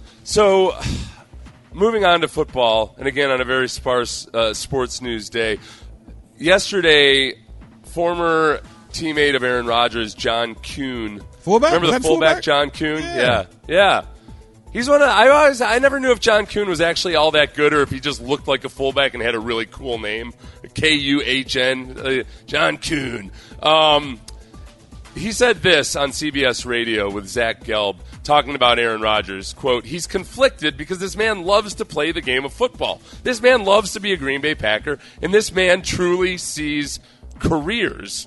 So, moving on to football, and again on a very sparse uh, sports news day. Yesterday, former teammate of Aaron Rodgers, John Kuhn. Fullback? Remember the fullback, fullback, John Kuhn? Yeah. yeah. Yeah. He's one of I always I never knew if John Kuhn was actually all that good or if he just looked like a fullback and had a really cool name, K U H N, uh, John Kuhn. Um, he said this on C B S Radio with Zach Gelb talking about Aaron Rodgers. Quote, he's conflicted because this man loves to play the game of football. This man loves to be a Green Bay Packer, and this man truly sees careers.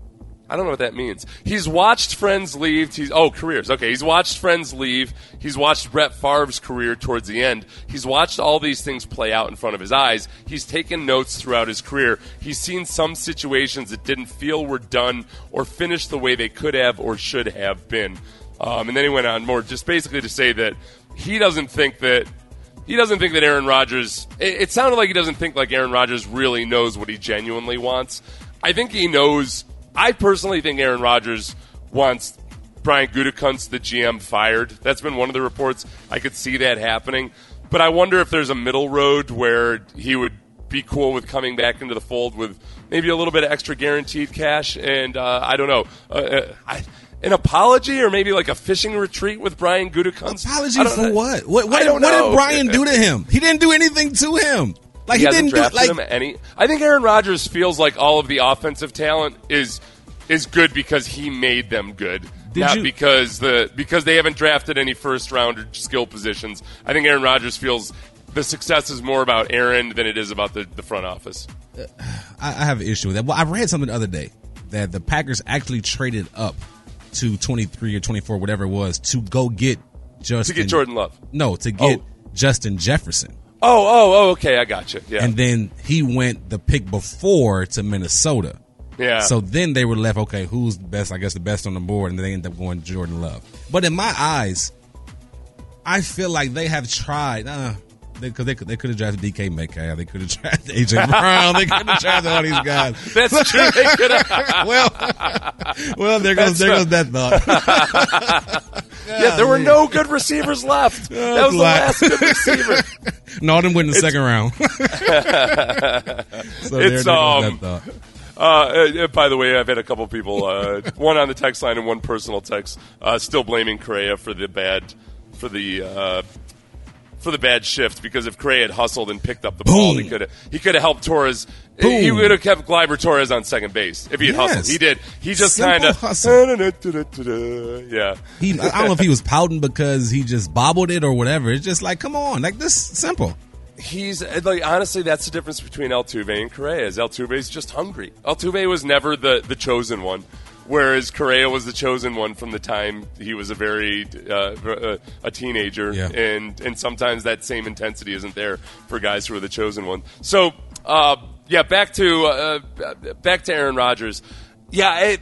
I don't know what that means. He's watched friends leave. He's, oh, careers. Okay, he's watched friends leave. He's watched Brett Favre's career towards the end. He's watched all these things play out in front of his eyes. He's taken notes throughout his career. He's seen some situations that didn't feel were done or finished the way they could have or should have been. Um, and then he went on more just basically to say that he doesn't think that He doesn't think that Aaron Rodgers – it sounded like he doesn't think like Aaron Rodgers really knows what he genuinely wants. I think he knows – I personally think Aaron Rodgers wants Brian Gutekunst, the G M, fired. That's been one of the reports. I could see that happening. But I wonder if there's a middle road where he would be cool with coming back into the fold with maybe a little bit of extra guaranteed cash. And uh, I don't know. Uh, I, an apology or maybe like a fishing retreat with Brian Gutekunst? Apology for know. what? What, what, I don't did, what know. did Brian do to him? He didn't do anything to him. Like he, he hasn't didn't do drafted like him any. I think Aaron Rodgers feels like all of the offensive talent is is good because he made them good, Did not you, because the because they haven't drafted any first round or skill positions. I think Aaron Rodgers feels the success is more about Aaron than it is about the, the front office. Uh, I, I have an issue with that. Well, I read something the other day that the Packers actually traded up to twenty-three or twenty-four, whatever it was, to go get Justin. To get Jordan Love. No, to get oh. Justin Jefferson. Oh, oh, oh, okay, I got you. Yeah. And then he went the pick before to Minnesota. Yeah. So then they were left, okay, who's the best? I guess the best on the board, and they ended up going Jordan Love. But in my eyes, I feel like they have tried, uh, because they, they, they could have drafted D K Metcalf, they could have drafted A J Brown, they could have drafted all these guys. That's true. They could have. well, well, there goes there goes that thought. Yeah, there were no good receivers left. Oh, that was black. the last good receiver. No, them went in the it's, second round. so there, it's there um. That uh, uh, by the way, I've had a couple people, uh, one on the text line and one personal text, uh, still blaming Correa for the bad, for the. Uh, For the bad shift, because if Correa had hustled and picked up the ball, Boom. he could have he could have helped Torres. Boom. He would have kept Gleyber Torres on second base if he had Yes. hustled. He did. He just Simple kind of hustle. yeah. He, I don't know if he was pouting because he just bobbled it or whatever. It's just like, come on, like this simple. He's like, honestly, that's the difference between Altuve and Correa. Is Altuve's just hungry. Altuve was never the the chosen one. Whereas Correa was the chosen one from the time he was a very uh, a teenager, yeah. and and sometimes that same intensity isn't there for guys who are the chosen one. So uh, yeah, back to uh, back to Aaron Rodgers. Yeah, it,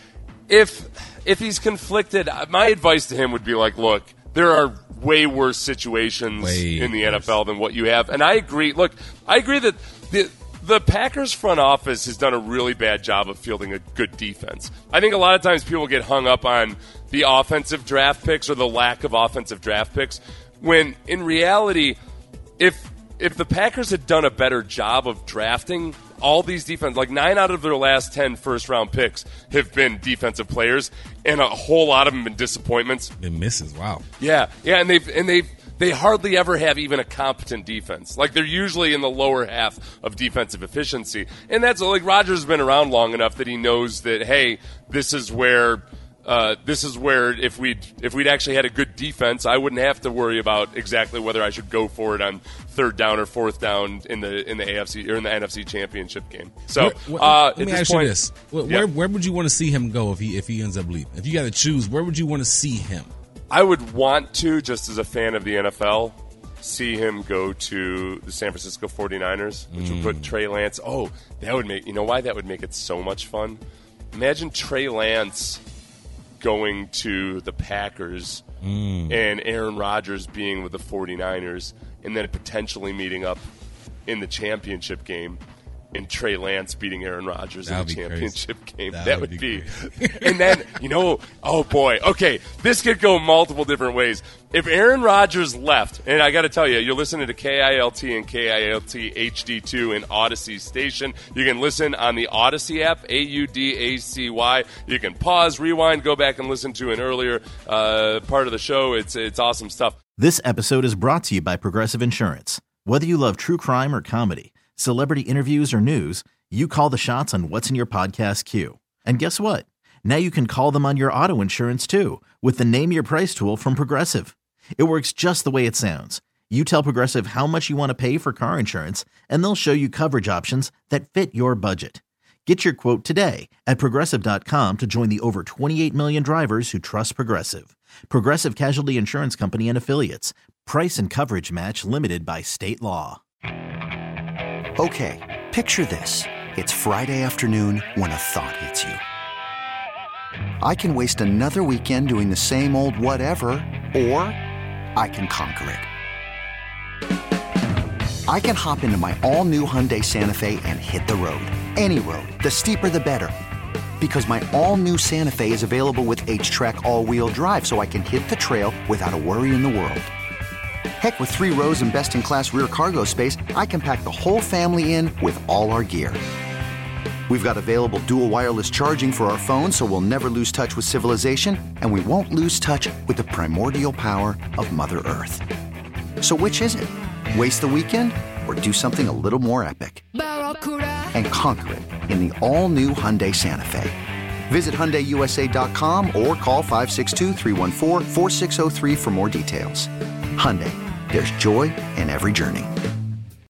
if if he's conflicted, my advice to him would be like, look, there are way worse situations way in the worse. N F L than what you have, and I agree. Look, I agree that the. The Packers front office has done a really bad job of fielding a good defense. I think a lot of times people get hung up on the offensive draft picks or the lack of offensive draft picks, when in reality, if if the Packers had done a better job of drafting all these defense, like nine out of their last ten first-round picks have been defensive players, and a whole lot of them been disappointments. Been misses, wow. Yeah, yeah, and they've and they've. They hardly ever have even a competent defense. Like, they're usually in the lower half of defensive efficiency. And that's, like, Rodgers has been around long enough that he knows that, hey, this is where uh, this is where if we'd, if we'd actually had a good defense, I wouldn't have to worry about exactly whether I should go for it on third down or fourth down in the in the A F C or in the N F C Championship game. So, where, where, uh, let me at this ask point, you this. Where, yeah. where, where would you want to see him go if he, if he ends up leaving? If you got to choose, where would you want to see him? I would want to, just as a fan of the N F L, see him go to the San Francisco forty-niners, which Mm. would put Trey Lance. Oh, that would make, you know why that would make it so much fun? Imagine Trey Lance going to the Packers Mm. and Aaron Rodgers being with the forty-niners, and then potentially meeting up in the championship game, and Trey Lance beating Aaron Rodgers in the championship crazy. game. That That, would would be be. And then, you know, oh boy. Okay, this could go multiple different ways. If Aaron Rodgers left, and I got to tell you, you're listening to K I L T and K I L T H D two in Odyssey Station. You can listen on the Odyssey app, A U D A C Y. You can pause, rewind, go back and listen to an earlier uh, part of the show. It's it's awesome stuff. This episode is brought to you by Progressive Insurance. Whether you love true crime or comedy, celebrity interviews or news, you call the shots on what's in your podcast queue. And guess what? Now you can call them on your auto insurance too with the Name Your Price tool from Progressive. It works just the way it sounds. You tell Progressive how much you want to pay for car insurance, and they'll show you coverage options that fit your budget. Get your quote today at Progressive dot com to join the over twenty-eight million drivers who trust Progressive. Progressive Casualty Insurance Company and Affiliates. Price and coverage match limited by state law. Okay, picture this. It's Friday afternoon when a thought hits you. I can waste another weekend doing the same old whatever, or I can conquer it. I can hop into my all-new Hyundai Santa Fe and hit the road. Any road. The steeper, the better. Because my all-new Santa Fe is available with H-Track all-wheel drive, so I can hit the trail without a worry in the world. Heck, with three rows and best-in-class rear cargo space, I can pack the whole family in with all our gear. We've got available dual wireless charging for our phones, so we'll never lose touch with civilization, and we won't lose touch with the primordial power of Mother Earth. So which is it? Waste the weekend or do something a little more epic? And conquer it in the all-new Hyundai Santa Fe. Visit Hyundai U S A dot com or call five six two, three one four, four six zero three for more details. Hyundai, There's joy in every journey.